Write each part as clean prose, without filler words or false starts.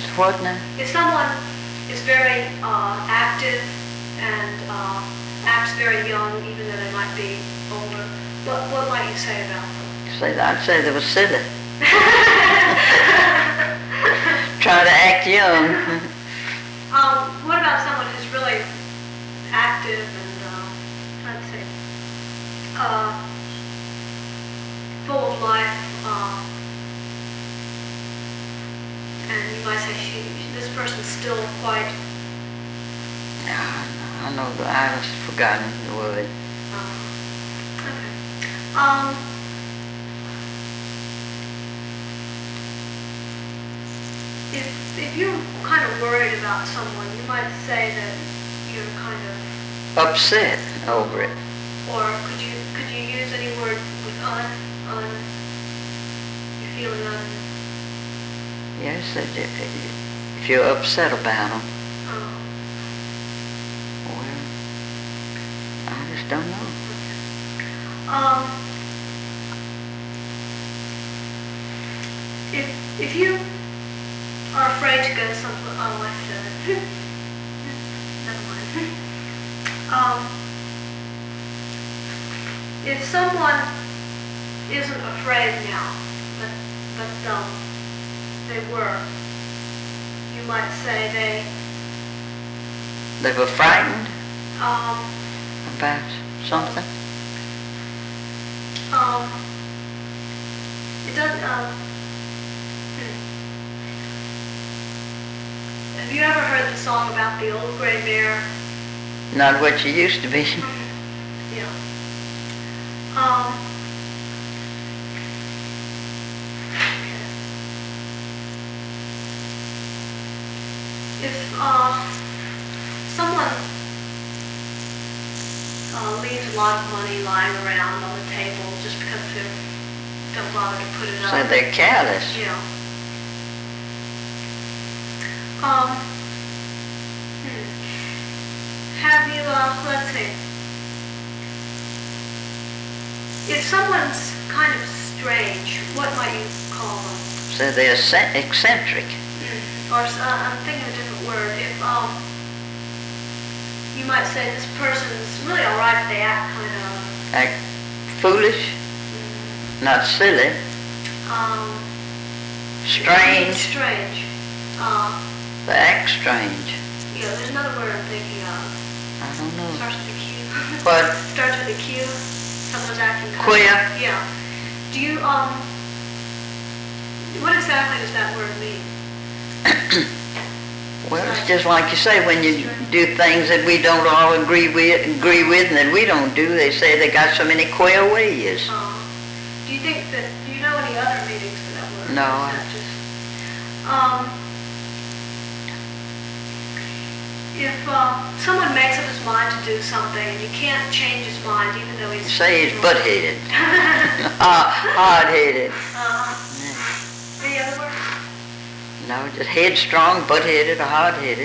what now? If someone is very active and acts very young, even though they might be older, what might you say about them? I'd say they were silly. Try to act young. What about someone who's really active and, let's see, full of life, and you might say this person's still quite... I know, I've forgotten the word. Okay. If you're kind of worried about someone, you might say that you're kind of upset over it. Or could you use any word with you're feeling Yes, if you're upset about them. Well, I just don't know. If you are afraid to go someplace, never mind. If someone isn't afraid now, but they were, you might say they were frightened about something. It doesn't. Have you ever heard the song about the old gray mare? Not what you used to be. Yeah. If someone leaves a lot of money lying around on the table just because they don't bother to put it up. So they're careless. Yeah. Have you, let's see. If someone's kind of strange, what might you call them? So they're eccentric. Or I'm thinking a different word. If you might say this person's really all right, they act kind of... Act foolish, not silly. Strange. Strange. They act strange. Yeah, there's another word I'm thinking of. I don't know. Starts with a Q. What? Starts with a Q. Someone's acting kind Queer. of... Yeah. Do you, what exactly does that word mean? Well, it's just like you say, when you do things that we don't all agree with and that we don't do, they say they got so many queer ways. Do you think that, do you know any other meanings for that word? No. If someone makes up his mind to do something and you can't change his mind even though he's... Say he's butt-headed. Hard-headed. Any other word? No, just headstrong, butt-headed, or hard-headed.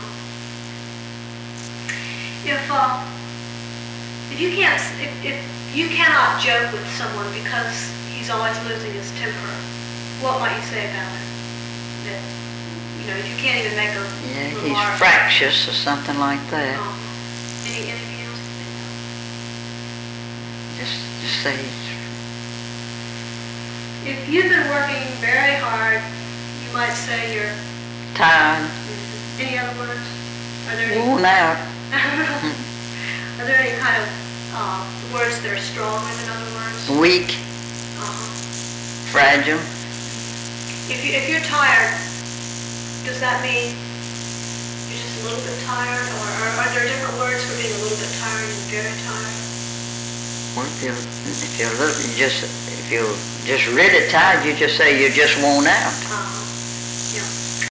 If you cannot joke with someone because he's always losing his temper, what might you say about it? That, you can't even make a remark. He's fractious or something like that. Anything else to think of? Just say If you've been working very hard, you might say you're tired. Any other words? Are there any? Worn out. Are there any kind of words that are stronger than other words? Weak. Fragile. If you're tired, does that mean you're just a little bit tired, or are there different words for being a little bit tired and very tired? Well, if you're just really tired, you just say you're just worn out.